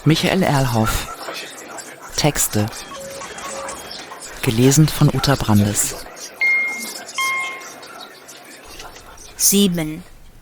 Michael Erlhoff. Texte. Gelesen von Uta Brandes. 7.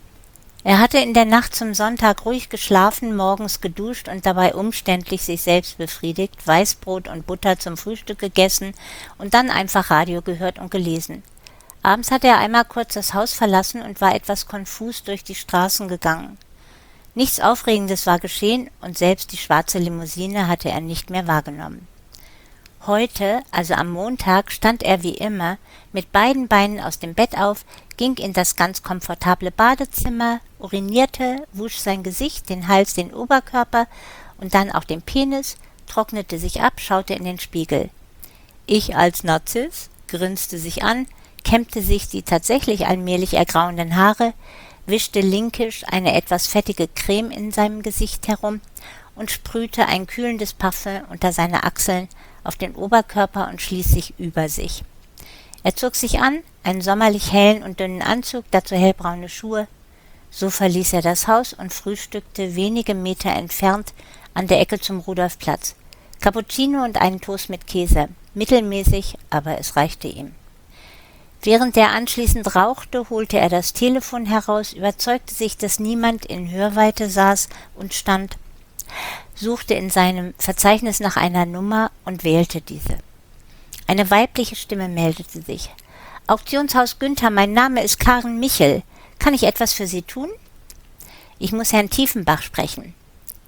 Er hatte in der Nacht zum Sonntag ruhig geschlafen, morgens geduscht und dabei umständlich sich selbst befriedigt, Weißbrot und Butter zum Frühstück gegessen und dann einfach Radio gehört und gelesen. Abends hatte er einmal kurz das Haus verlassen und war etwas konfus durch die Straßen gegangen. Nichts Aufregendes war geschehen und selbst die schwarze Limousine hatte er nicht mehr wahrgenommen. Heute, also am Montag, stand er wie immer mit beiden Beinen aus dem Bett auf, ging in das ganz komfortable Badezimmer, urinierte, wusch sein Gesicht, den Hals, den Oberkörper und dann auch den Penis, trocknete sich ab, schaute in den Spiegel. Ich als Narziss grinste sich an, kämmte sich die tatsächlich allmählich ergrauenden Haare, wischte linkisch eine etwas fettige Creme in seinem Gesicht herum und sprühte ein kühlendes Parfüm unter seine Achseln, auf den Oberkörper und schließlich über sich. Er zog sich an, einen sommerlich hellen und dünnen Anzug, dazu hellbraune Schuhe. So verließ er das Haus und frühstückte wenige Meter entfernt an der Ecke zum Rudolfplatz. Cappuccino und einen Toast mit Käse. Mittelmäßig, aber es reichte ihm. Während er anschließend rauchte, holte er das Telefon heraus, überzeugte sich, dass niemand in Hörweite saß und stand, suchte in seinem Verzeichnis nach einer Nummer und wählte diese. Eine weibliche Stimme meldete sich. »Auktionshaus Günther, mein Name ist Karen Michel. Kann ich etwas für Sie tun?« »Ich muss Herrn Tiefenbach sprechen.«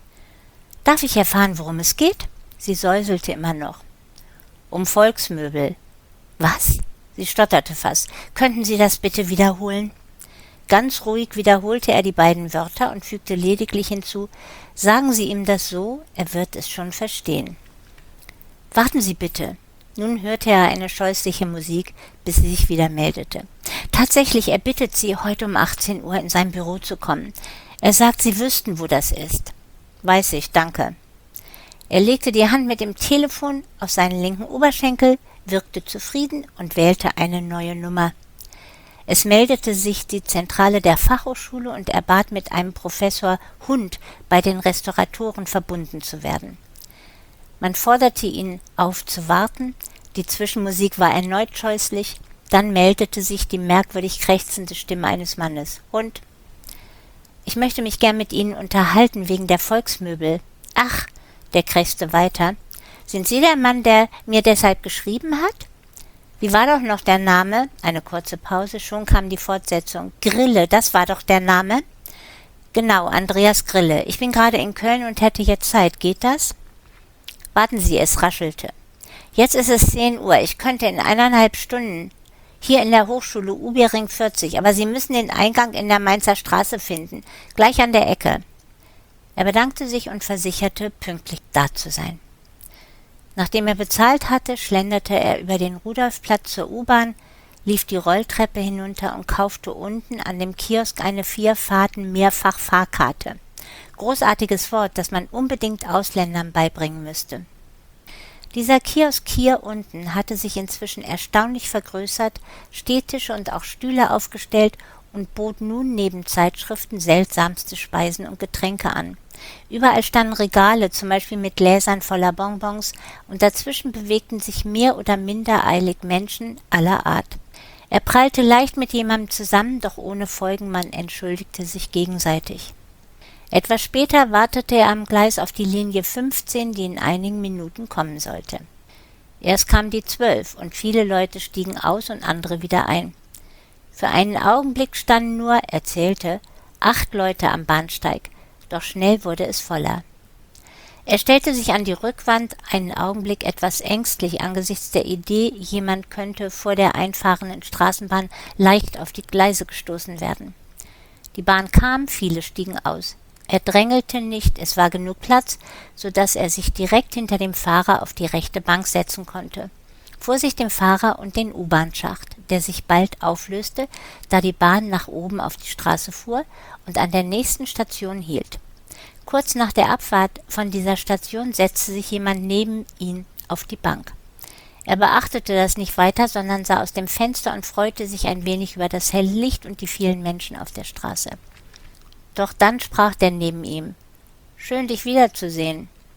»Darf ich erfahren, worum es geht?« Sie säuselte immer noch. »Um Volksmöbel.« »Was?« Sie stotterte fast. »Könnten Sie das bitte wiederholen?« Ganz ruhig wiederholte er die beiden Wörter und fügte lediglich hinzu, »Sagen Sie ihm das so, er wird es schon verstehen.« »Warten Sie bitte.« Nun hörte er eine scheußliche Musik, bis sie sich wieder meldete. »Tatsächlich, er bittet Sie, heute um 18 Uhr in sein Büro zu kommen. Er sagt, Sie wüssten, wo das ist.« »Weiß ich, danke.« Er legte die Hand mit dem Telefon auf seinen linken Oberschenkel, wirkte zufrieden und wählte eine neue Nummer. Es meldete sich die Zentrale der Fachhochschule und er bat mit einem Professor Hund bei den Restauratoren verbunden zu werden. Man forderte ihn auf zu warten, die Zwischenmusik war erneut scheußlich, dann meldete sich die merkwürdig krächzende Stimme eines Mannes. »Hund, ich möchte mich gern mit Ihnen unterhalten wegen der Volksmöbel.« »Ach«, der krächzte weiter, »sind Sie der Mann, der mir deshalb geschrieben hat?« »Wie war doch noch der Name?« Eine kurze Pause, schon kam die Fortsetzung. »Grille, das war doch der Name?« »Genau, Andreas Grille. Ich bin gerade in Köln und hätte jetzt Zeit. Geht das?« »Warten Sie, es raschelte. Jetzt ist es 10 Uhr. Ich könnte in 1,5 Stunden hier in der Hochschule Ubiring 40, aber Sie müssen den Eingang in der Mainzer Straße finden, gleich an der Ecke.« Er bedankte sich und versicherte, pünktlich da zu sein. Nachdem er bezahlt hatte, schlenderte er über den Rudolfplatz zur U-Bahn, lief die Rolltreppe hinunter und kaufte unten an dem Kiosk eine 4-Fahrten-Mehrfach-Fahrkarte. Großartiges Wort, das man unbedingt Ausländern beibringen müsste. Dieser Kiosk hier unten hatte sich inzwischen erstaunlich vergrößert, Stehtische und auch Stühle aufgestellt und bot nun neben Zeitschriften seltsamste Speisen und Getränke an. Überall standen Regale, zum Beispiel mit Gläsern voller Bonbons, und dazwischen bewegten sich mehr oder minder eilig Menschen aller Art. Er prallte leicht mit jemandem zusammen, doch ohne Folgen, man entschuldigte sich gegenseitig. Etwas später wartete er am Gleis auf die Linie 15, die in einigen Minuten kommen sollte. Erst kam die 12 und viele Leute stiegen aus und andere wieder ein. Für einen Augenblick standen nur, er zählte, 8 Leute am Bahnsteig, doch schnell wurde es voller. Er stellte sich an die Rückwand, einen Augenblick etwas ängstlich angesichts der Idee, jemand könnte vor der einfahrenden Straßenbahn leicht auf die Gleise gestoßen werden. Die Bahn kam, viele stiegen aus. Er drängelte nicht, es war genug Platz, so dass er sich direkt hinter dem Fahrer auf die rechte Bank setzen konnte. Vor sich den Fahrer und den U-Bahn-Schacht, der sich bald auflöste, da die Bahn nach oben auf die Straße fuhr und an der nächsten Station hielt. Kurz nach der Abfahrt von dieser Station setzte sich jemand neben ihn auf die Bank. Er beachtete das nicht weiter, sondern sah aus dem Fenster und freute sich ein wenig über das helle Licht und die vielen Menschen auf der Straße. Doch dann sprach der neben ihm: »Schön, dich wiederzusehen.«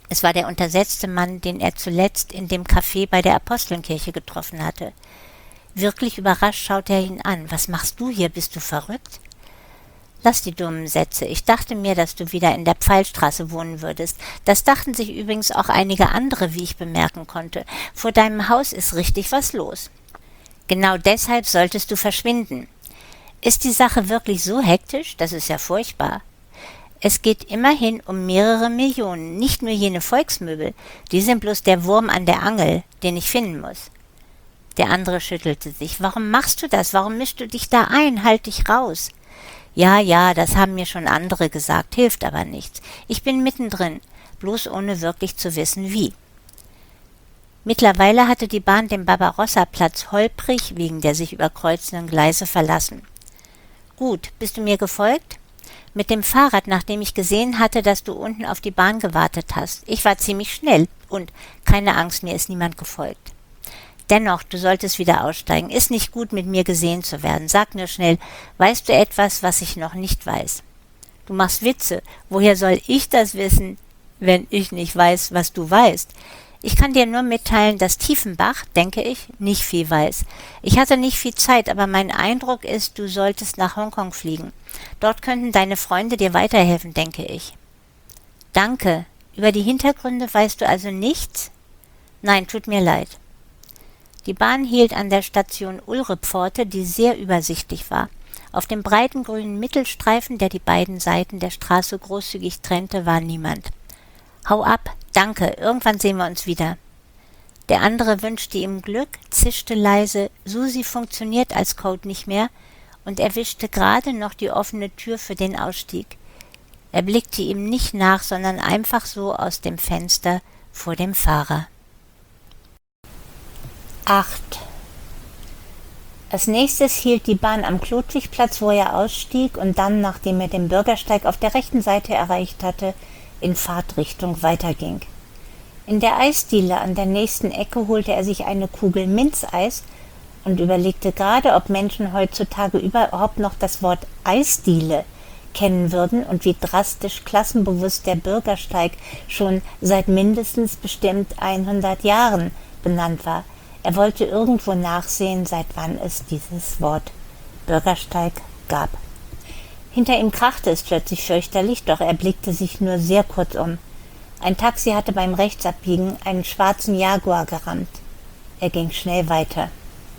Es war der untersetzte Mann, den er zuletzt in dem Café bei der Apostellenkirche getroffen hatte. Wirklich überrascht schaute er ihn an. »Was machst du hier? Bist du verrückt?« »Lass die dummen Sätze. Ich dachte mir, dass du wieder in der Pfeilstraße wohnen würdest. Das dachten sich übrigens auch einige andere, wie ich bemerken konnte. Vor deinem Haus ist richtig was los. Genau deshalb solltest du verschwinden. Ist die Sache wirklich so hektisch? Das ist ja furchtbar. Es geht immerhin um mehrere Millionen, nicht nur jene Volksmöbel. Die sind bloß der Wurm an der Angel, den ich finden muss.« Der andere schüttelte sich. »Warum machst du das? Warum mischst du dich da ein? Halt dich raus!« »Ja, das haben mir schon andere gesagt, hilft aber nichts. Ich bin mittendrin, bloß ohne wirklich zu wissen, wie.« Mittlerweile hatte die Bahn den Barbarossa-Platz holprig wegen der sich überkreuzenden Gleise verlassen. »Gut, bist du mir gefolgt?« »Mit dem Fahrrad, nachdem ich gesehen hatte, dass du unten auf die Bahn gewartet hast. Ich war ziemlich schnell und, keine Angst, mir ist niemand gefolgt.« »Dennoch, du solltest wieder aussteigen. Ist nicht gut, mit mir gesehen zu werden. Sag nur schnell, weißt du etwas, was ich noch nicht weiß?« »Du machst Witze. Woher soll ich das wissen, wenn ich nicht weiß, was du weißt? Ich kann dir nur mitteilen, dass Tiefenbach, denke ich, nicht viel weiß. Ich hatte nicht viel Zeit, aber mein Eindruck ist, du solltest nach Hongkong fliegen. Dort könnten deine Freunde dir weiterhelfen, denke ich.« »Danke. Über die Hintergründe weißt du also nichts?« »Nein, tut mir leid.« Die Bahn hielt an der Station Ulrepforte, die sehr übersichtlich war. Auf dem breiten grünen Mittelstreifen, der die beiden Seiten der Straße großzügig trennte, war niemand. »Hau ab, danke, irgendwann sehen wir uns wieder.« Der andere wünschte ihm Glück, zischte leise, Susi funktioniert als Code nicht mehr und erwischte gerade noch die offene Tür für den Ausstieg. Er blickte ihm nicht nach, sondern einfach so aus dem Fenster vor dem Fahrer. 8. Als nächstes hielt die Bahn am Klotwigplatz, wo er ausstieg und dann, nachdem er den Bürgersteig auf der rechten Seite erreicht hatte, in Fahrtrichtung weiterging. In der Eisdiele an der nächsten Ecke holte er sich eine Kugel Minzeis und überlegte gerade, ob Menschen heutzutage überhaupt noch das Wort Eisdiele kennen würden und wie drastisch klassenbewusst der Bürgersteig schon seit mindestens bestimmt 100 Jahren benannt war. Er wollte irgendwo nachsehen, seit wann es dieses Wort Bürgersteig gab. Hinter ihm krachte es plötzlich fürchterlich, doch er blickte sich nur sehr kurz um. Ein Taxi hatte beim Rechtsabbiegen einen schwarzen Jaguar gerammt. Er ging schnell weiter.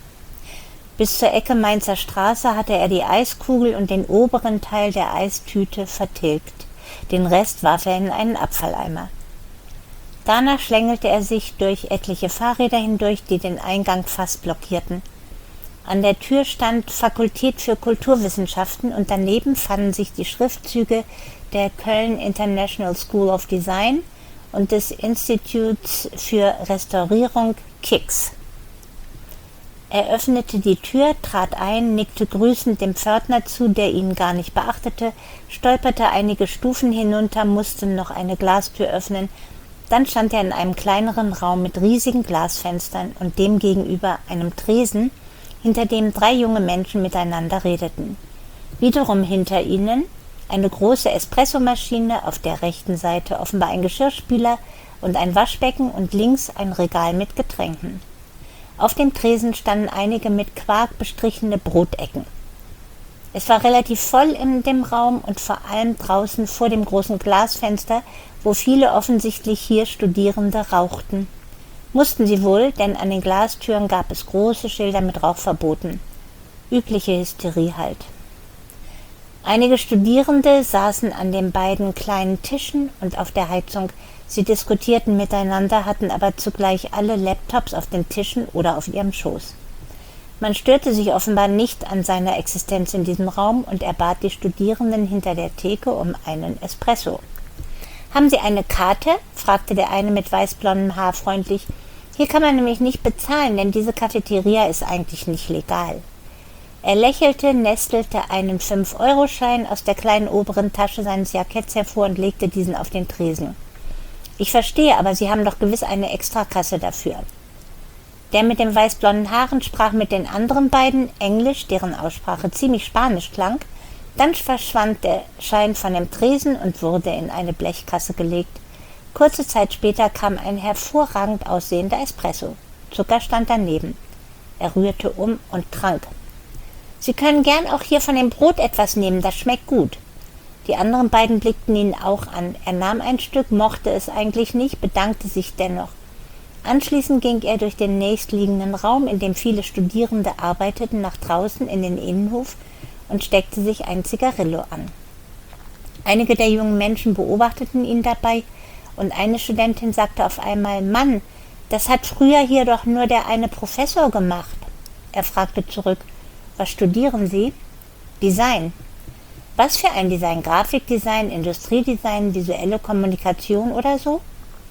Bis zur Ecke Mainzer Straße hatte er die Eiskugel und den oberen Teil der Eistüte vertilgt. Den Rest warf er in einen Abfalleimer. Danach schlängelte er sich durch etliche Fahrräder hindurch, die den Eingang fast blockierten. An der Tür stand Fakultät für Kulturwissenschaften und daneben fanden sich die Schriftzüge der Köln International School of Design und des Instituts für Restaurierung KIX. Er öffnete die Tür, trat ein, nickte grüßend dem Pförtner zu, der ihn gar nicht beachtete, stolperte einige Stufen hinunter, musste noch eine Glastür öffnen. Dann stand er in einem kleineren Raum mit riesigen Glasfenstern und dem gegenüber einem Tresen, hinter dem 3 junge Menschen miteinander redeten. Wiederum hinter ihnen eine große Espressomaschine, auf der rechten Seite offenbar ein Geschirrspüler und ein Waschbecken und links ein Regal mit Getränken. Auf dem Tresen standen einige mit Quark bestrichene Brotecken. Es war relativ voll in dem Raum und vor allem draußen vor dem großen Glasfenster, wo viele offensichtlich hier Studierende rauchten. Mussten sie wohl, denn an den Glastüren gab es große Schilder mit Rauchverboten. Übliche Hysterie halt. Einige Studierende saßen an den beiden kleinen Tischen und auf der Heizung. Sie diskutierten miteinander, hatten aber zugleich alle Laptops auf den Tischen oder auf ihrem Schoß. Man störte sich offenbar nicht an seiner Existenz in diesem Raum und er bat die Studierenden hinter der Theke um einen Espresso. »Haben Sie eine Karte?« fragte der eine mit weißblondem Haar freundlich. »Hier kann man nämlich nicht bezahlen, denn diese Cafeteria ist eigentlich nicht legal.« Er lächelte, nestelte einen 5-Euro-Schein aus der kleinen oberen Tasche seines Jacketts hervor und legte diesen auf den Tresen. »Ich verstehe, aber Sie haben doch gewiss eine Extrakasse dafür.« Der mit den weißblonden Haaren sprach mit den anderen beiden Englisch, deren Aussprache ziemlich spanisch klang. Dann verschwand der Schein von dem Tresen und wurde in eine Blechkasse gelegt. Kurze Zeit später kam ein hervorragend aussehender Espresso. Zucker stand daneben. Er rührte um und trank. »Sie können gern auch hier von dem Brot etwas nehmen, das schmeckt gut.« Die anderen beiden blickten ihn auch an. Er nahm ein Stück, mochte es eigentlich nicht, bedankte sich dennoch. Anschließend ging er durch den nächstliegenden Raum, in dem viele Studierende arbeiteten, nach draußen in den Innenhof und steckte sich ein Zigarillo an. Einige der jungen Menschen beobachteten ihn dabei und eine Studentin sagte auf einmal: »Mann, das hat früher hier doch nur der eine Professor gemacht.« Er fragte zurück: »Was studieren Sie?« »Design.« »Was für ein Design? Grafikdesign, Industriedesign, visuelle Kommunikation oder so?«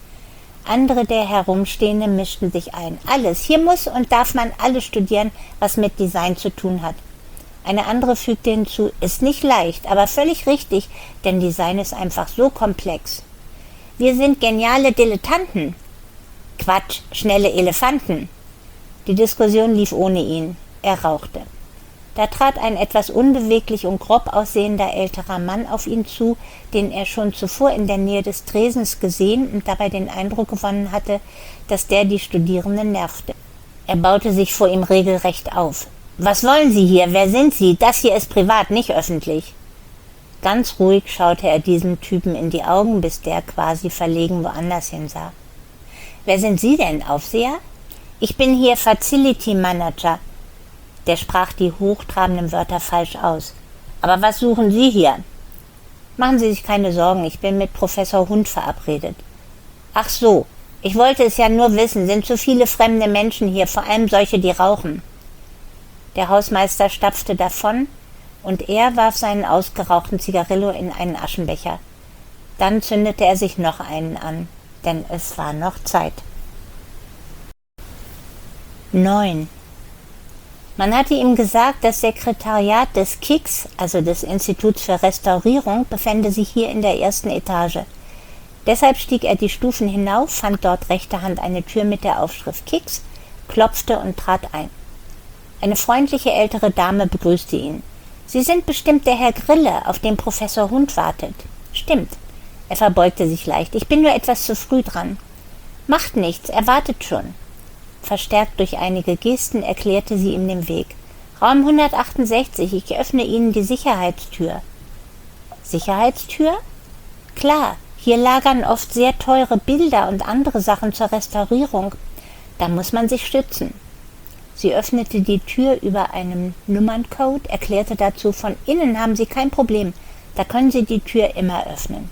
Andere der Herumstehenden mischten sich ein. »Alles. Hier muss und darf man alles studieren, was mit Design zu tun hat.« Eine andere fügte hinzu: »Ist nicht leicht, aber völlig richtig, denn Design ist einfach so komplex.« »Wir sind geniale Dilettanten.« »Quatsch, schnelle Elefanten.« Die Diskussion lief ohne ihn. Er rauchte. Da trat ein etwas unbeweglich und grob aussehender älterer Mann auf ihn zu, den er schon zuvor in der Nähe des Tresens gesehen und dabei den Eindruck gewonnen hatte, dass der die Studierenden nervte. Er baute sich vor ihm regelrecht auf. »Was wollen Sie hier? Wer sind Sie? Das hier ist privat, nicht öffentlich.« Ganz ruhig schaute er diesem Typen in die Augen, bis der quasi verlegen woanders hinsah. »Wer sind Sie denn, Aufseher?« »Ich bin hier Facility Manager.« Der sprach die hochtrabenden Wörter falsch aus. »Aber was suchen Sie hier?« »Machen Sie sich keine Sorgen, ich bin mit Professor Hund verabredet.« »Ach so, ich wollte es ja nur wissen, sind zu viele fremde Menschen hier, vor allem solche, die rauchen.« Der Hausmeister stapfte davon und er warf seinen ausgerauchten Zigarillo in einen Aschenbecher. Dann zündete er sich noch einen an, denn es war noch Zeit. 9. Man hatte ihm gesagt, das Sekretariat des KIX, also des Instituts für Restaurierung, befände sich hier in der ersten Etage. Deshalb stieg er die Stufen hinauf, fand dort rechter Hand eine Tür mit der Aufschrift KIX, klopfte und trat ein. Eine freundliche ältere Dame begrüßte ihn. »Sie sind bestimmt der Herr Grille, auf den Professor Hund wartet.« »Stimmt.« Er verbeugte sich leicht. »Ich bin nur etwas zu früh dran.« »Macht nichts, er wartet schon.« Verstärkt durch einige Gesten erklärte sie ihm den Weg. »Raum 168, ich öffne Ihnen die Sicherheitstür.« »Sicherheitstür?« »Klar, hier lagern oft sehr teure Bilder und andere Sachen zur Restaurierung. Da muss man sich stützen.« Sie öffnete die Tür über einen Nummerncode, erklärte dazu: »Von innen haben Sie kein Problem, da können Sie die Tür immer öffnen.«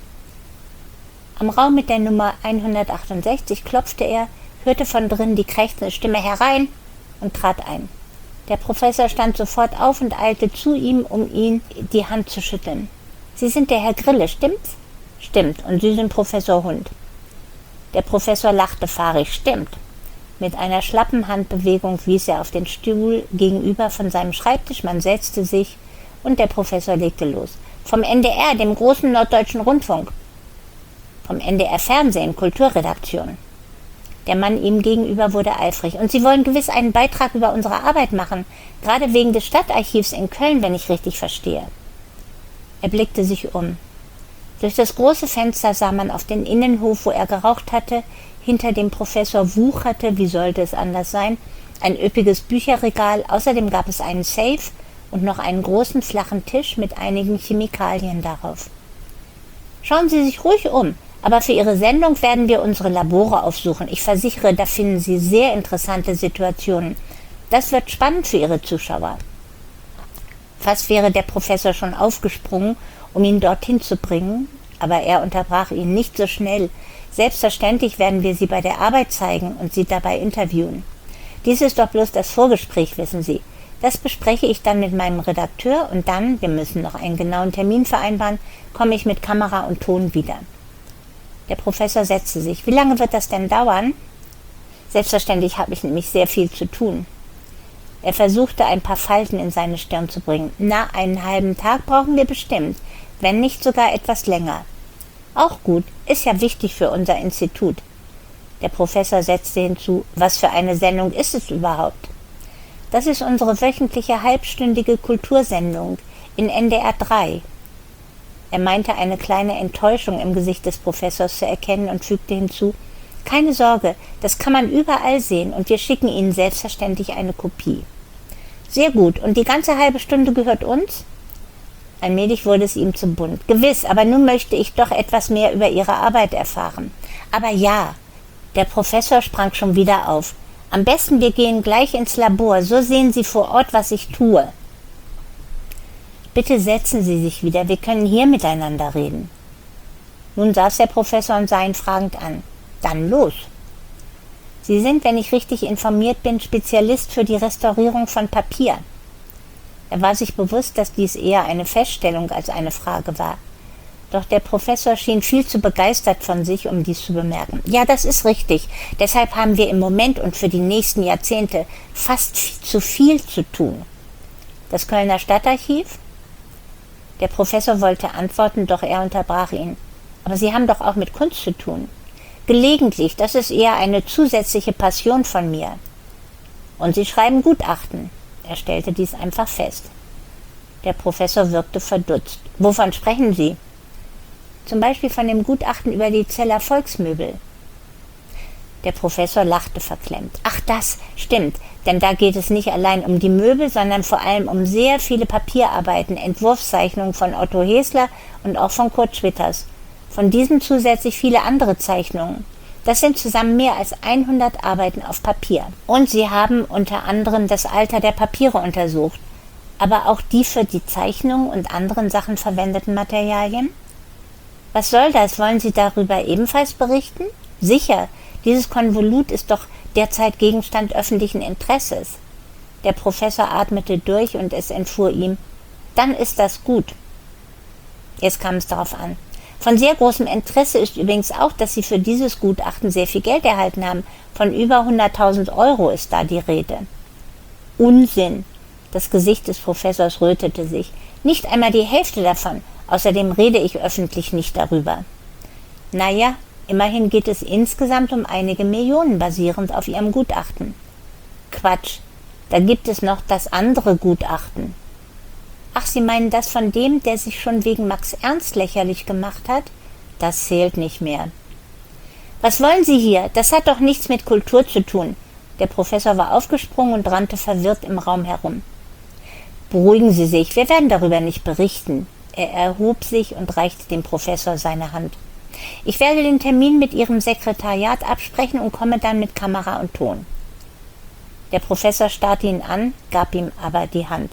Am Raum mit der Nummer 168 klopfte er, hörte von drinnen die krächzende Stimme »Herein!« und trat ein. Der Professor stand sofort auf und eilte zu ihm, um ihm die Hand zu schütteln. »Sie sind der Herr Grille, stimmt's?« »Stimmt, und Sie sind Professor Hund.« Der Professor lachte fahrig. »Stimmt.« Mit einer schlappen Handbewegung wies er auf den Stuhl gegenüber von seinem Schreibtisch, man setzte sich und der Professor legte los. »Vom NDR, dem großen Norddeutschen Rundfunk.« »Vom NDR Fernsehen, Kulturredaktion.« Der Mann ihm gegenüber wurde eifrig. »Und Sie wollen gewiss einen Beitrag über unsere Arbeit machen, gerade wegen des Stadtarchivs in Köln, wenn ich richtig verstehe.« Er blickte sich um. Durch das große Fenster sah man auf den Innenhof, wo er geraucht hatte. Hinter dem Professor wucherte, wie sollte es anders sein, ein üppiges Bücherregal. Außerdem gab es einen Safe und noch einen großen flachen Tisch mit einigen Chemikalien darauf. »Schauen Sie sich ruhig um. Aber für Ihre Sendung werden wir unsere Labore aufsuchen. Ich versichere, da finden Sie sehr interessante Situationen. Das wird spannend für Ihre Zuschauer.« Fast wäre der Professor schon aufgesprungen, um ihn dorthin zu bringen, aber er unterbrach ihn: »Nicht so schnell. Selbstverständlich werden wir Sie bei der Arbeit zeigen und Sie dabei interviewen. Dies ist doch bloß das Vorgespräch, wissen Sie. Das bespreche ich dann mit meinem Redakteur und dann, wir müssen noch einen genauen Termin vereinbaren, komme ich mit Kamera und Ton wieder.« Der Professor setzte sich. »Wie lange wird das denn dauern?« »Selbstverständlich habe ich nämlich sehr viel zu tun.« Er versuchte, ein paar Falten in seine Stirn zu bringen. »Na, einen halben Tag brauchen wir bestimmt, wenn nicht sogar etwas länger.« »Auch gut, ist ja wichtig für unser Institut.« Der Professor setzte hinzu: »Was für eine Sendung ist es überhaupt?« »Das ist unsere wöchentliche halbstündige Kultursendung in NDR 3. Er meinte, eine kleine Enttäuschung im Gesicht des Professors zu erkennen und fügte hinzu: »Keine Sorge, das kann man überall sehen und wir schicken Ihnen selbstverständlich eine Kopie.« »Sehr gut, und die ganze halbe Stunde gehört uns?« Allmählich wurde es ihm zu bunt. »Gewiss, aber nun möchte ich doch etwas mehr über Ihre Arbeit erfahren.« »Aber ja«, der Professor sprang schon wieder auf. »Am besten, wir gehen gleich ins Labor, so sehen Sie vor Ort, was ich tue.« »Bitte setzen Sie sich wieder, wir können hier miteinander reden.« Nun saß der Professor und sah ihn fragend an. »Dann los!« »Sie sind, wenn ich richtig informiert bin, Spezialist für die Restaurierung von Papier.« Er war sich bewusst, dass dies eher eine Feststellung als eine Frage war. Doch der Professor schien viel zu begeistert von sich, um dies zu bemerken. »Ja, das ist richtig. Deshalb haben wir im Moment und für die nächsten Jahrzehnte fast zu viel zu tun.« »Das Kölner Stadtarchiv?« Der Professor wollte antworten, doch er unterbrach ihn. »Aber Sie haben doch auch mit Kunst zu tun.« »Gelegentlich, das ist eher eine zusätzliche Passion von mir.« »Und Sie schreiben Gutachten?« Er stellte dies einfach fest. Der Professor wirkte verdutzt. »Wovon sprechen Sie?« »Zum Beispiel von dem Gutachten über die Zeller Volksmöbel.« Der Professor lachte verklemmt. »Ach, das stimmt, denn da geht es nicht allein um die Möbel, sondern vor allem um sehr viele Papierarbeiten, Entwurfszeichnungen von Otto Hesler und auch von Kurt Schwitters. Von diesen zusätzlich viele andere Zeichnungen. Das sind zusammen mehr als 100 Arbeiten auf Papier. Und sie haben unter anderem das Alter der Papiere untersucht, aber auch die für die Zeichnungen und anderen Sachen verwendeten Materialien.« »Was soll das? Wollen Sie darüber ebenfalls berichten?« »Sicher, dieses Konvolut ist doch derzeit Gegenstand öffentlichen Interesses.« Der Professor atmete durch und es entfuhr ihm: »Dann ist das gut.« Jetzt kam es darauf an. Von sehr großem Interesse ist übrigens auch, dass Sie für dieses Gutachten sehr viel Geld erhalten haben. Von über 100.000 Euro ist da die Rede. Unsinn! Das Gesicht des Professors rötete sich. Nicht einmal die Hälfte davon. Außerdem rede ich öffentlich nicht darüber. Naja, immerhin geht es insgesamt um einige Millionen, basierend auf Ihrem Gutachten. Quatsch, da gibt es noch das andere Gutachten. Ach, Sie meinen das von dem, der sich schon wegen Max Ernst lächerlich gemacht hat? Das zählt nicht mehr. Was wollen Sie hier? Das hat doch nichts mit Kultur zu tun. Der Professor war aufgesprungen und rannte verwirrt im Raum herum. Beruhigen Sie sich, wir werden darüber nicht berichten. Er erhob sich und reichte dem Professor seine Hand. Ich werde den Termin mit Ihrem Sekretariat absprechen und komme dann mit Kamera und Ton. Der Professor starrte ihn an, gab ihm aber die Hand.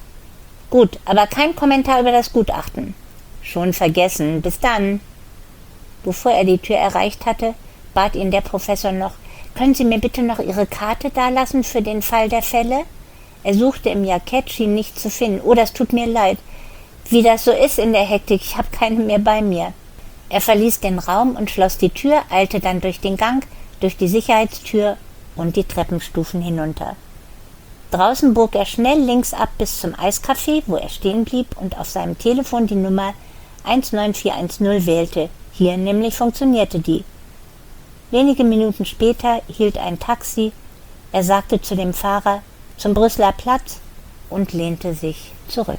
Gut, aber kein Kommentar über das Gutachten. Schon vergessen, bis dann. Bevor er die Tür erreicht hatte, bat ihn der Professor noch: Können Sie mir bitte noch Ihre Karte dalassen für den Fall der Fälle? Er suchte im Jackett, schien nichts zu finden. Oh, das tut mir leid. Wie das so ist in der Hektik, ich habe keine mehr bei mir. Er verließ den Raum und schloss die Tür, eilte dann durch den Gang, durch die Sicherheitstür und die Treppenstufen hinunter. Draußen bog er schnell links ab bis zum Eiscafé, wo er stehen blieb und auf seinem Telefon die Nummer 19410 wählte. Hier nämlich funktionierte die. Wenige Minuten später hielt ein Taxi. Er sagte zu dem Fahrer: Zum Brüsseler Platz, und lehnte sich zurück.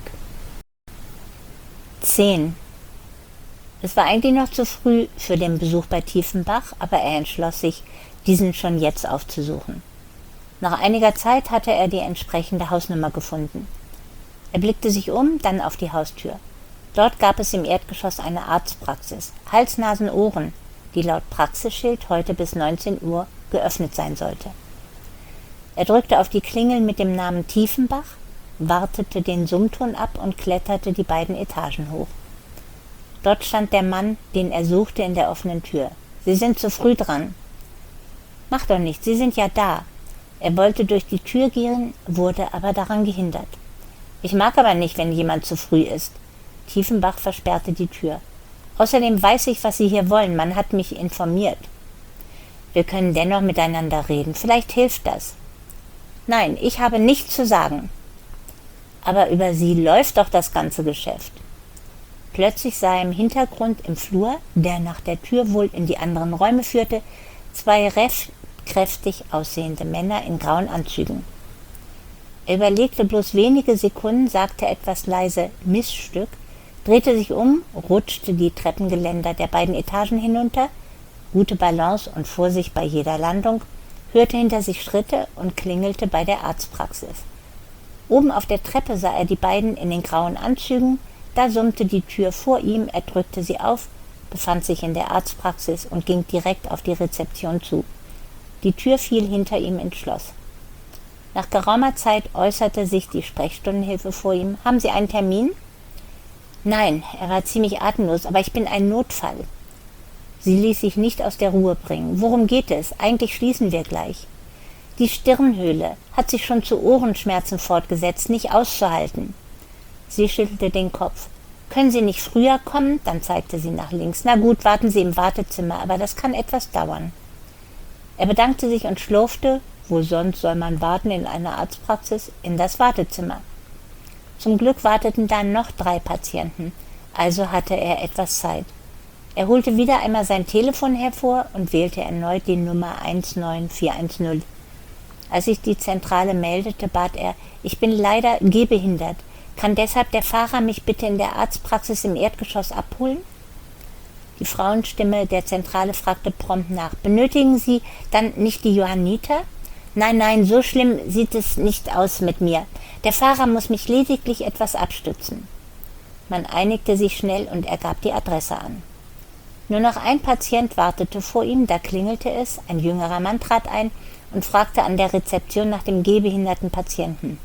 10. Es war eigentlich noch zu früh für den Besuch bei Tiefenbach, aber er entschloss sich, diesen schon jetzt aufzusuchen. Nach einiger Zeit hatte er die entsprechende Hausnummer gefunden. Er blickte sich um, dann auf die Haustür. Dort gab es im Erdgeschoss eine Arztpraxis, Hals, Nasen, Ohren, die laut Praxisschild heute bis 19 Uhr geöffnet sein sollte. Er drückte auf die Klingel mit dem Namen Tiefenbach, wartete den Summton ab und kletterte die beiden Etagen hoch. Dort stand der Mann, den er suchte, in der offenen Tür. »Sie sind zu früh dran.« »Macht doch nichts, Sie sind ja da.« Er wollte durch die Tür gehen, wurde aber daran gehindert. »Ich mag aber nicht, wenn jemand zu früh ist.« Tiefenbach versperrte die Tür. »Außerdem weiß ich, was Sie hier wollen. Man hat mich informiert.« »Wir können dennoch miteinander reden. Vielleicht hilft das.« »Nein, ich habe nichts zu sagen.« »Aber über Sie läuft doch das ganze Geschäft.« Plötzlich sah er im Hintergrund im Flur, der nach der Tür wohl in die anderen Räume führte, zwei kräftig aussehende Männer in grauen Anzügen. Er überlegte bloß wenige Sekunden, sagte etwas leise »Missstück«, drehte sich um, rutschte die Treppengeländer der beiden Etagen hinunter, gute Balance und Vorsicht bei jeder Landung, hörte hinter sich Schritte und klingelte bei der Arztpraxis. Oben auf der Treppe sah er die beiden in den grauen Anzügen, da summte die Tür vor ihm, er drückte sie auf, befand sich in der Arztpraxis und ging direkt auf die Rezeption zu. Die Tür fiel hinter ihm ins Schloss. Nach geraumer Zeit äußerte sich die Sprechstundenhilfe vor ihm. »Haben Sie einen Termin?« »Nein«, er war ziemlich atemlos, »aber ich bin ein Notfall.« Sie ließ sich nicht aus der Ruhe bringen. »Worum geht es? Eigentlich schließen wir gleich.« »Die Stirnhöhle hat sich schon zu Ohrenschmerzen fortgesetzt, nicht auszuhalten.« Sie schüttelte den Kopf. »Können Sie nicht früher kommen?« Dann zeigte sie nach links. »Na gut, warten Sie im Wartezimmer, aber das kann etwas dauern.« Er bedankte sich und schlurfte, wo sonst soll man warten in einer Arztpraxis, in das Wartezimmer. Zum Glück warteten da noch 3 Patienten, also hatte er etwas Zeit. Er holte wieder einmal sein Telefon hervor und wählte erneut die Nummer 19410. Als sich die Zentrale meldete, bat er, »Ich bin leider gehbehindert. Kann deshalb der Fahrer mich bitte in der Arztpraxis im Erdgeschoss abholen?« Die Frauenstimme der Zentrale fragte prompt nach, »Benötigen Sie dann nicht die Johanniter?« »Nein, so schlimm sieht es nicht aus mit mir. Der Fahrer muss mich lediglich etwas abstützen.« Man einigte sich schnell und er gab die Adresse an. Nur noch ein Patient wartete vor ihm, da klingelte es, ein jüngerer Mann trat ein und fragte an der Rezeption nach dem gehbehinderten Patienten.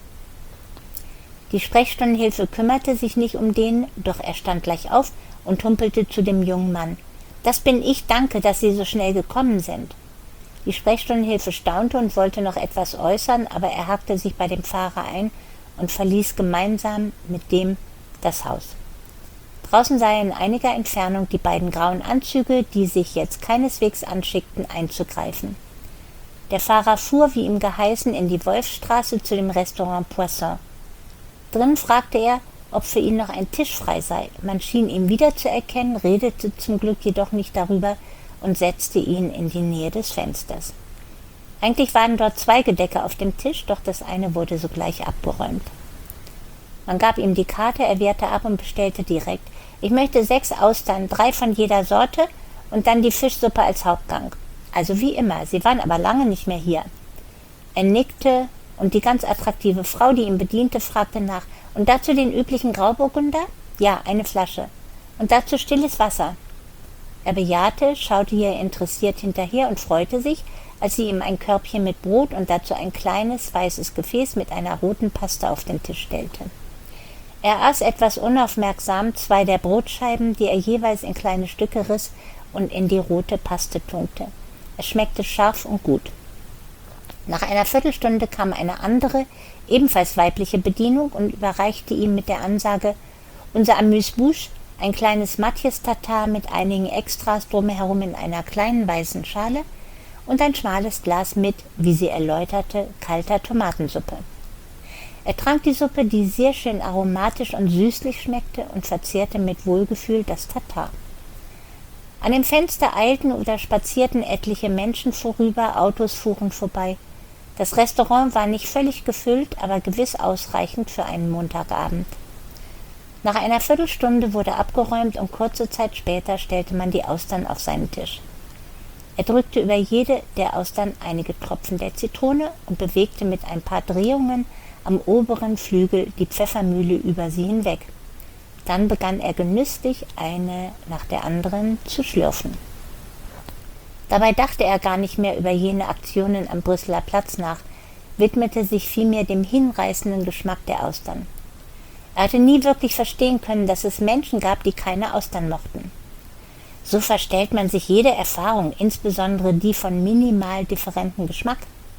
Die Sprechstundenhilfe kümmerte sich nicht um den, doch er stand gleich auf und humpelte zu dem jungen Mann. »Das bin ich, danke, dass Sie so schnell gekommen sind.« Die Sprechstundenhilfe staunte und wollte noch etwas äußern, aber er hakte sich bei dem Fahrer ein und verließ gemeinsam mit dem das Haus. Draußen sah er in einiger Entfernung die beiden grauen Anzüge, die sich jetzt keineswegs anschickten, einzugreifen. Der Fahrer fuhr, wie ihm geheißen, in die Wolfstraße zu dem Restaurant Poisson. Drin fragte er, ob für ihn noch ein Tisch frei sei. Man schien ihn wiederzuerkennen, redete zum Glück jedoch nicht darüber und setzte ihn in die Nähe des Fensters. Eigentlich waren dort 2 Gedecke auf dem Tisch, doch das eine wurde sogleich abgeräumt. Man gab ihm die Karte, er wehrte ab und bestellte direkt. »Ich möchte 6 Austern, 3 von jeder Sorte und dann die Fischsuppe als Hauptgang.« Also wie immer, sie waren aber lange nicht mehr hier. Er nickte und die ganz attraktive Frau, die ihn bediente, fragte nach. »Und dazu den üblichen Grauburgunder?« »Ja, eine Flasche. Und dazu stilles Wasser.« Er bejahte, schaute ihr interessiert hinterher und freute sich, als sie ihm ein Körbchen mit Brot und dazu ein kleines, weißes Gefäß mit einer roten Paste auf den Tisch stellte. Er aß etwas unaufmerksam 2 der Brotscheiben, die er jeweils in kleine Stücke riss und in die rote Paste tunkte. Es schmeckte scharf und gut. Nach einer Viertelstunde kam eine andere, ebenfalls weibliche Bedienung und überreichte ihm mit der Ansage, »Unser Amuse-Bouche«, ein kleines Matjes-Tatar mit einigen Extras drumherum in einer kleinen weißen Schale und ein schmales Glas mit, wie sie erläuterte, kalter Tomatensuppe. Er trank die Suppe, die sehr schön aromatisch und süßlich schmeckte, und verzehrte mit Wohlgefühl das Tatar. An dem Fenster eilten oder spazierten etliche Menschen vorüber, Autos fuhren vorbei. Das Restaurant war nicht völlig gefüllt, aber gewiss ausreichend für einen Montagabend. Nach einer Viertelstunde wurde abgeräumt und kurze Zeit später stellte man die Austern auf seinen Tisch. Er drückte über jede der Austern einige Tropfen der Zitrone und bewegte mit ein paar Drehungen am oberen Flügel die Pfeffermühle über sie hinweg. Dann begann er genüsslich, eine nach der anderen zu schlürfen. Dabei dachte er gar nicht mehr über jene Aktionen am Brüsseler Platz nach, widmete sich vielmehr dem hinreißenden Geschmack der Austern. Er hatte nie wirklich verstehen können, dass es Menschen gab, die keine Austern mochten. So verstellt man sich jede Erfahrung, insbesondere die von minimal differentem Geschmack.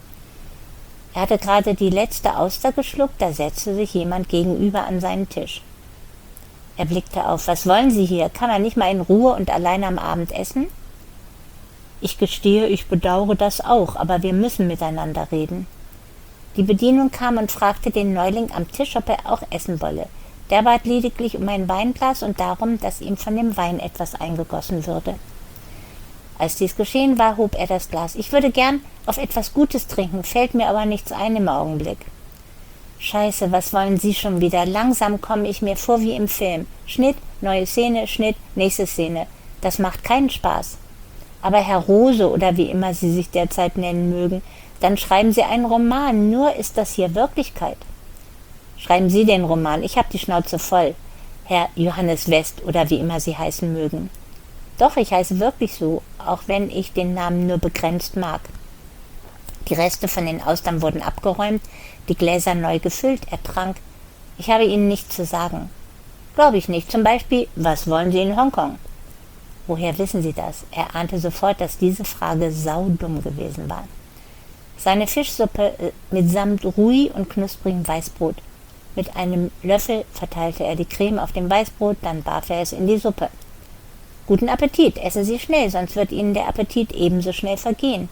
Er hatte gerade die letzte Auster geschluckt, da setzte sich jemand gegenüber an seinen Tisch. Er blickte auf. »Was wollen Sie hier? Kann man nicht mal in Ruhe und allein am Abend essen?« »Ich gestehe, ich bedauere das auch, aber wir müssen miteinander reden.« Die Bedienung kam und fragte den Neuling am Tisch, ob er auch essen wolle. Der bat lediglich um ein Weinglas und darum, dass ihm von dem Wein etwas eingegossen würde. Als dies geschehen war, hob er das Glas. »Ich würde gern auf etwas Gutes trinken, fällt mir aber nichts ein im Augenblick.« Scheiße, was wollen Sie schon wieder? Langsam komme ich mir vor wie im Film. Schnitt, neue Szene, Schnitt, nächste Szene. Das macht keinen Spaß. Aber Herr Rose oder wie immer Sie sich derzeit nennen mögen, dann schreiben Sie einen Roman, nur ist das hier Wirklichkeit. Schreiben Sie den Roman, ich habe die Schnauze voll, Herr Johannes West oder wie immer Sie heißen mögen. Doch, ich heiße wirklich so, auch wenn ich den Namen nur begrenzt mag. Die Reste von den Austern wurden abgeräumt, die Gläser neu gefüllt, er trank. Ich habe Ihnen nichts zu sagen. Glaube ich nicht. Zum Beispiel, was wollen Sie in Hongkong? Woher wissen Sie das? Er ahnte sofort, dass diese Frage saudumm gewesen war. Seine Fischsuppe mitsamt Rouille und knusprigem Weißbrot. Mit einem Löffel verteilte er die Creme auf dem Weißbrot, dann warf er es in die Suppe. Guten Appetit, essen Sie schnell, sonst wird Ihnen der Appetit ebenso schnell vergehen.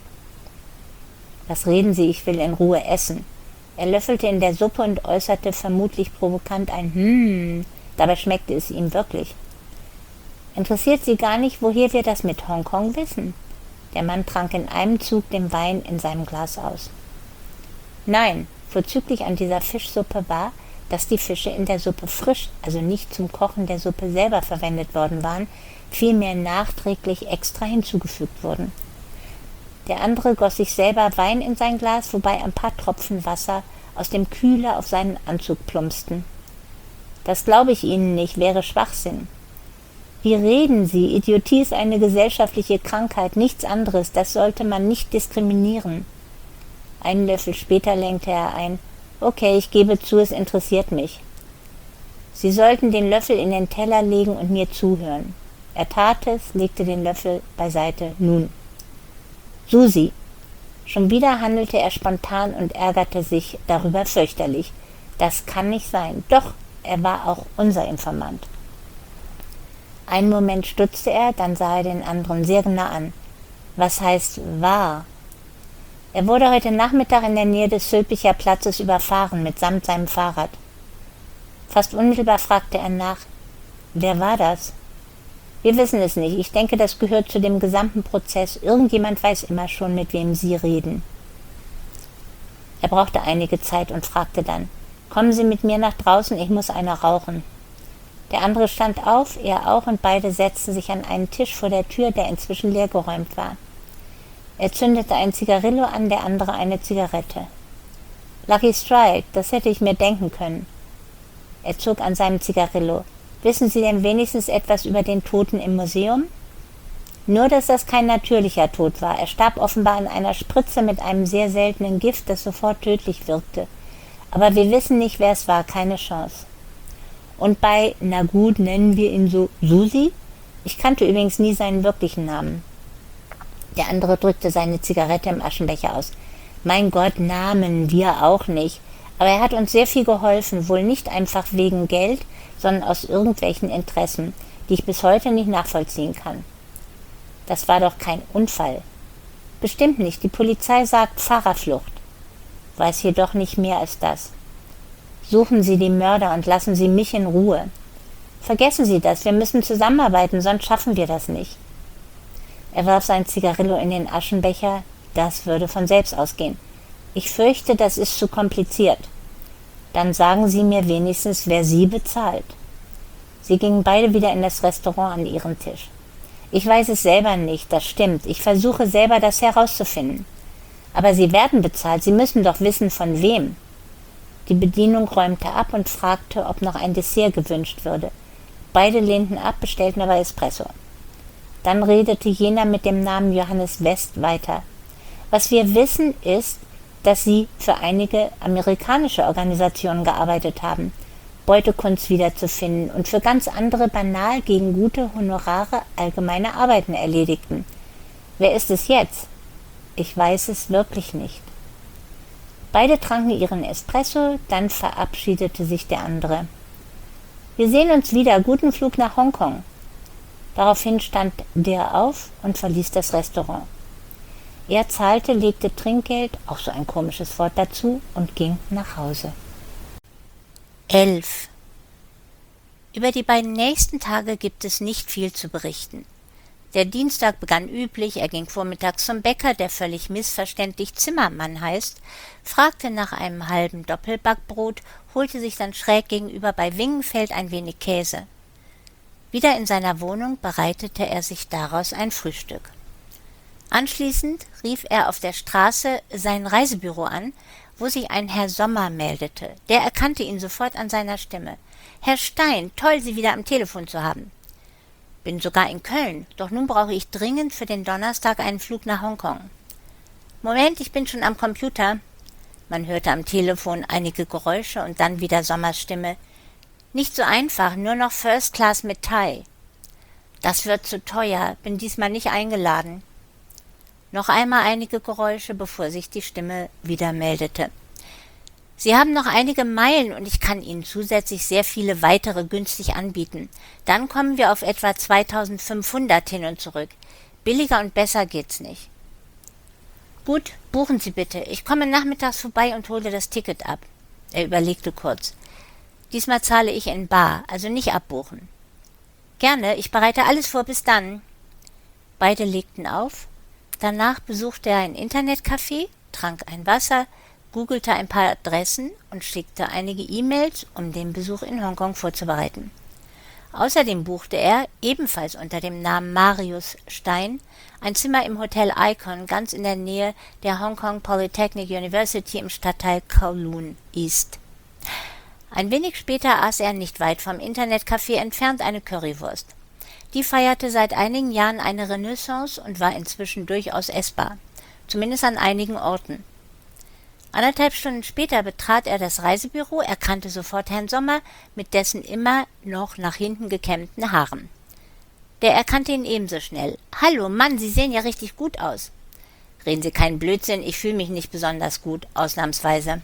Was reden Sie, ich will in Ruhe essen. Er löffelte in der Suppe und äußerte vermutlich provokant ein dabei schmeckte es ihm wirklich. Interessiert Sie gar nicht, woher wir das mit Hongkong wissen? Der Mann trank in einem Zug den Wein in seinem Glas aus. Nein, vorzüglich an dieser Fischsuppe war, dass die Fische in der Suppe frisch, also nicht zum Kochen der Suppe selber verwendet worden waren, vielmehr nachträglich extra hinzugefügt wurden. Der andere goss sich selber Wein in sein Glas, wobei ein paar Tropfen Wasser aus dem Kühler auf seinen Anzug plumpsten. Das glaube ich Ihnen nicht, wäre Schwachsinn. Wie reden Sie? Idiotie ist eine gesellschaftliche Krankheit, nichts anderes, das sollte man nicht diskriminieren. Einen Löffel später lenkte er ein, okay, ich gebe zu, es interessiert mich. Sie sollten den Löffel in den Teller legen und mir zuhören. Er tat es, legte den Löffel beiseite. Nun. Susi. Schon wieder handelte er spontan und ärgerte sich darüber fürchterlich. Das kann nicht sein. Doch, er war auch unser Informant. Einen Moment stutzte er, dann sah er den anderen sehr genau an. Was heißt war? Er wurde heute Nachmittag in der Nähe des Sülpicher Platzes überfahren, mitsamt seinem Fahrrad. Fast unmittelbar fragte er nach, wer war das? Wir wissen es nicht. Ich denke, das gehört zu dem gesamten Prozess. Irgendjemand weiß immer schon, mit wem Sie reden. Er brauchte einige Zeit und fragte dann, kommen Sie mit mir nach draußen, ich muss eine rauchen. Der andere stand auf, er auch, und beide setzten sich an einen Tisch vor der Tür, der inzwischen leergeräumt war. Er zündete ein Zigarillo an, der andere eine Zigarette. Lucky Strike, das hätte ich mir denken können. Er zog an seinem Zigarillo. Wissen Sie denn wenigstens etwas über den Toten im Museum? Nur, dass das kein natürlicher Tod war. Er starb offenbar an einer Spritze mit einem sehr seltenen Gift, das sofort tödlich wirkte. Aber wir wissen nicht, wer es war, keine Chance. Und bei, na gut, nennen wir ihn so Susi? Ich kannte übrigens nie seinen wirklichen Namen. Der andere drückte seine Zigarette im Aschenbecher aus. Mein Gott, Namen, wir auch nicht. Aber er hat uns sehr viel geholfen, wohl nicht einfach wegen Geld, sondern aus irgendwelchen Interessen, die ich bis heute nicht nachvollziehen kann. Das war doch kein Unfall. Bestimmt nicht. Die Polizei sagt Fahrerflucht. Weiß jedoch nicht mehr als das. Suchen Sie die Mörder und lassen Sie mich in Ruhe. Vergessen Sie das, wir müssen zusammenarbeiten, sonst schaffen wir das nicht. Er warf sein Zigarillo in den Aschenbecher, das würde von selbst ausgehen. Ich fürchte, das ist zu kompliziert. Dann sagen Sie mir wenigstens, wer Sie bezahlt. Sie gingen beide wieder in das Restaurant an ihren Tisch. Ich weiß es selber nicht, das stimmt. Ich versuche selber, das herauszufinden. Aber Sie werden bezahlt, Sie müssen doch wissen, von wem. Die Bedienung räumte ab und fragte, ob noch ein Dessert gewünscht würde. Beide lehnten ab, bestellten aber Espresso. Dann redete jener mit dem Namen Johannes West weiter. Was wir wissen ist, dass Sie für einige amerikanische Organisationen gearbeitet haben, Beutekunst wiederzufinden und für ganz andere banal gegen gute Honorare allgemeine Arbeiten erledigten. Wer ist es jetzt? Ich weiß es wirklich nicht. Beide tranken ihren Espresso, dann verabschiedete sich der andere. Wir sehen uns wieder, guten Flug nach Hongkong. Daraufhin stand der auf und verließ das Restaurant. Er zahlte, legte Trinkgeld, auch so ein komisches Wort dazu, und ging nach Hause. 11. Über die beiden nächsten Tage gibt es nicht viel zu berichten. Der Dienstag begann üblich, er ging vormittags zum Bäcker, der völlig missverständlich Zimmermann heißt, fragte nach einem halben Doppelbackbrot, holte sich dann schräg gegenüber bei Wingenfeld ein wenig Käse. Wieder in seiner Wohnung bereitete er sich daraus ein Frühstück. Anschließend rief er auf der Straße sein Reisebüro an, wo sich ein Herr Sommer meldete. Der erkannte ihn sofort an seiner Stimme. »Herr Stein, toll, Sie wieder am Telefon zu haben.« »Bin sogar in Köln, doch nun brauche ich dringend für den Donnerstag einen Flug nach Hongkong.« »Moment, ich bin schon am Computer.« Man hörte am Telefon einige Geräusche und dann wieder Sommers Stimme. »Nicht so einfach, nur noch First Class mit Thai.« »Das wird zu teuer, bin diesmal nicht eingeladen.« Noch einmal einige Geräusche, bevor sich die Stimme wieder meldete. »Sie haben noch einige Meilen und ich kann Ihnen zusätzlich sehr viele weitere günstig anbieten. Dann kommen wir auf etwa 2500 hin und zurück. Billiger und besser geht's nicht.« »Gut, buchen Sie bitte. Ich komme nachmittags vorbei und hole das Ticket ab.« Er überlegte kurz. »Diesmal zahle ich in bar, also nicht abbuchen.« »Gerne, ich bereite alles vor, bis dann.« Beide legten auf. Danach besuchte er ein Internetcafé, trank ein Wasser, googelte ein paar Adressen und schickte einige E-Mails, um den Besuch in Hongkong vorzubereiten. Außerdem buchte er, ebenfalls unter dem Namen Marius Stein, ein Zimmer im Hotel Icon ganz in der Nähe der Hong Kong Polytechnic University im Stadtteil Kowloon East. Ein wenig später aß er nicht weit vom Internetcafé entfernt eine Currywurst. Die feierte seit einigen Jahren eine Renaissance und war inzwischen durchaus essbar, zumindest an einigen Orten. 1,5 Stunden später betrat er das Reisebüro, erkannte sofort Herrn Sommer mit dessen immer noch nach hinten gekämmten Haaren. Der erkannte ihn ebenso schnell. »Hallo, Mann, Sie sehen ja richtig gut aus.« »Reden Sie keinen Blödsinn, ich fühle mich nicht besonders gut, ausnahmsweise.«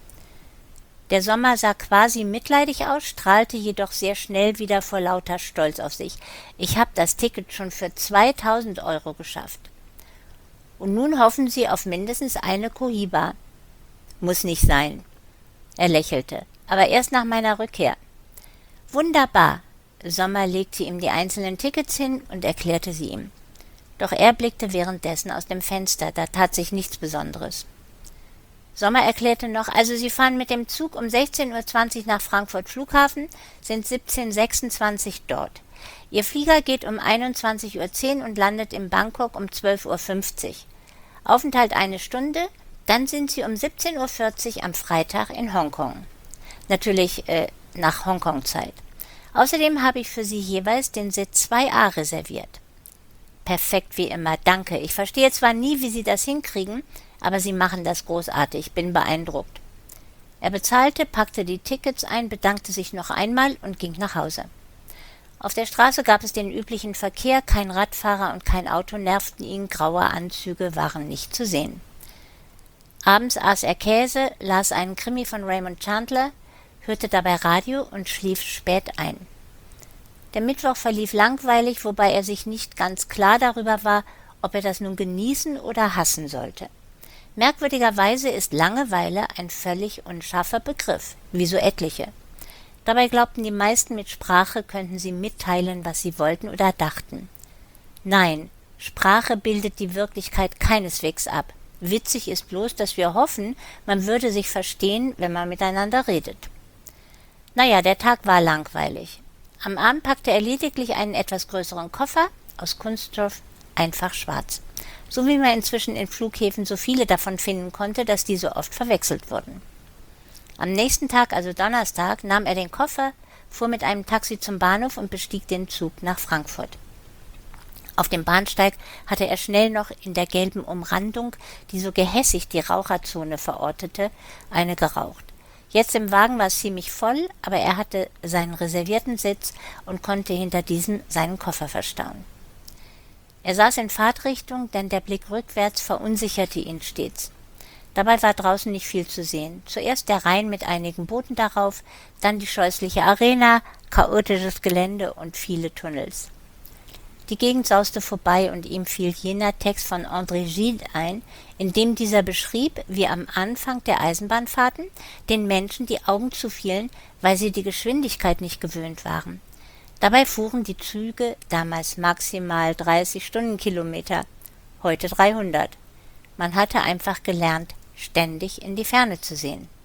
Der Sommer sah quasi mitleidig aus, strahlte jedoch sehr schnell wieder vor lauter Stolz auf sich. »Ich habe das Ticket schon für 2000 € geschafft.« »Und nun hoffen Sie auf mindestens eine Cohiba.« »Muss nicht sein.« Er lächelte. »Aber erst nach meiner Rückkehr.« »Wunderbar.« Sommer legte ihm die einzelnen Tickets hin und erklärte sie ihm. Doch er blickte währenddessen aus dem Fenster, da tat sich nichts Besonderes. Sommer erklärte noch, also Sie fahren mit dem Zug um 16:20 Uhr nach Frankfurt Flughafen, sind 17:26 Uhr dort. Ihr Flieger geht um 21:10 Uhr und landet in Bangkok um 12:50 Uhr. Aufenthalt 1 Stunde, dann sind Sie um 17:40 Uhr am Freitag in Hongkong. Natürlich nach Hongkong-Zeit. Außerdem habe ich für Sie jeweils den Sitz 2a reserviert. Perfekt wie immer, danke. Ich verstehe zwar nie, wie Sie das hinkriegen, aber Sie machen das großartig, bin beeindruckt. Er bezahlte, packte die Tickets ein, bedankte sich noch einmal und ging nach Hause. Auf der Straße gab es den üblichen Verkehr, kein Radfahrer und kein Auto nervten ihn, graue Anzüge waren nicht zu sehen. Abends aß er Käse, las einen Krimi von Raymond Chandler, hörte dabei Radio und schlief spät ein. Der Mittwoch verlief langweilig, wobei er sich nicht ganz klar darüber war, ob er das nun genießen oder hassen sollte. Merkwürdigerweise ist Langeweile ein völlig unscharfer Begriff, wie so etliche. Dabei glaubten die meisten, mit Sprache könnten sie mitteilen, was sie wollten oder dachten. Nein, Sprache bildet die Wirklichkeit keineswegs ab. Witzig ist bloß, dass wir hoffen, man würde sich verstehen, wenn man miteinander redet. Naja, der Tag war langweilig. Am Abend packte er lediglich einen etwas größeren Koffer, aus Kunststoff, einfach schwarz. So wie man inzwischen in Flughäfen so viele davon finden konnte, dass diese oft verwechselt wurden. Am nächsten Tag, also Donnerstag, nahm er den Koffer, fuhr mit einem Taxi zum Bahnhof und bestieg den Zug nach Frankfurt. Auf dem Bahnsteig hatte er schnell noch in der gelben Umrandung, die so gehässig die Raucherzone verortete, eine geraucht. Jetzt im Wagen war es ziemlich voll, aber er hatte seinen reservierten Sitz und konnte hinter diesem seinen Koffer verstauen. Er saß in Fahrtrichtung, denn der Blick rückwärts verunsicherte ihn stets. Dabei war draußen nicht viel zu sehen. Zuerst der Rhein mit einigen Booten darauf, dann die scheußliche Arena, chaotisches Gelände und viele Tunnels. Die Gegend sauste vorbei und ihm fiel jener Text von André Gide ein, in dem dieser beschrieb, wie am Anfang der Eisenbahnfahrten den Menschen die Augen zufielen, weil sie die Geschwindigkeit nicht gewöhnt waren. Dabei fuhren die Züge damals maximal 30 Stundenkilometer, heute 300. Man hatte einfach gelernt, ständig in die Ferne zu sehen.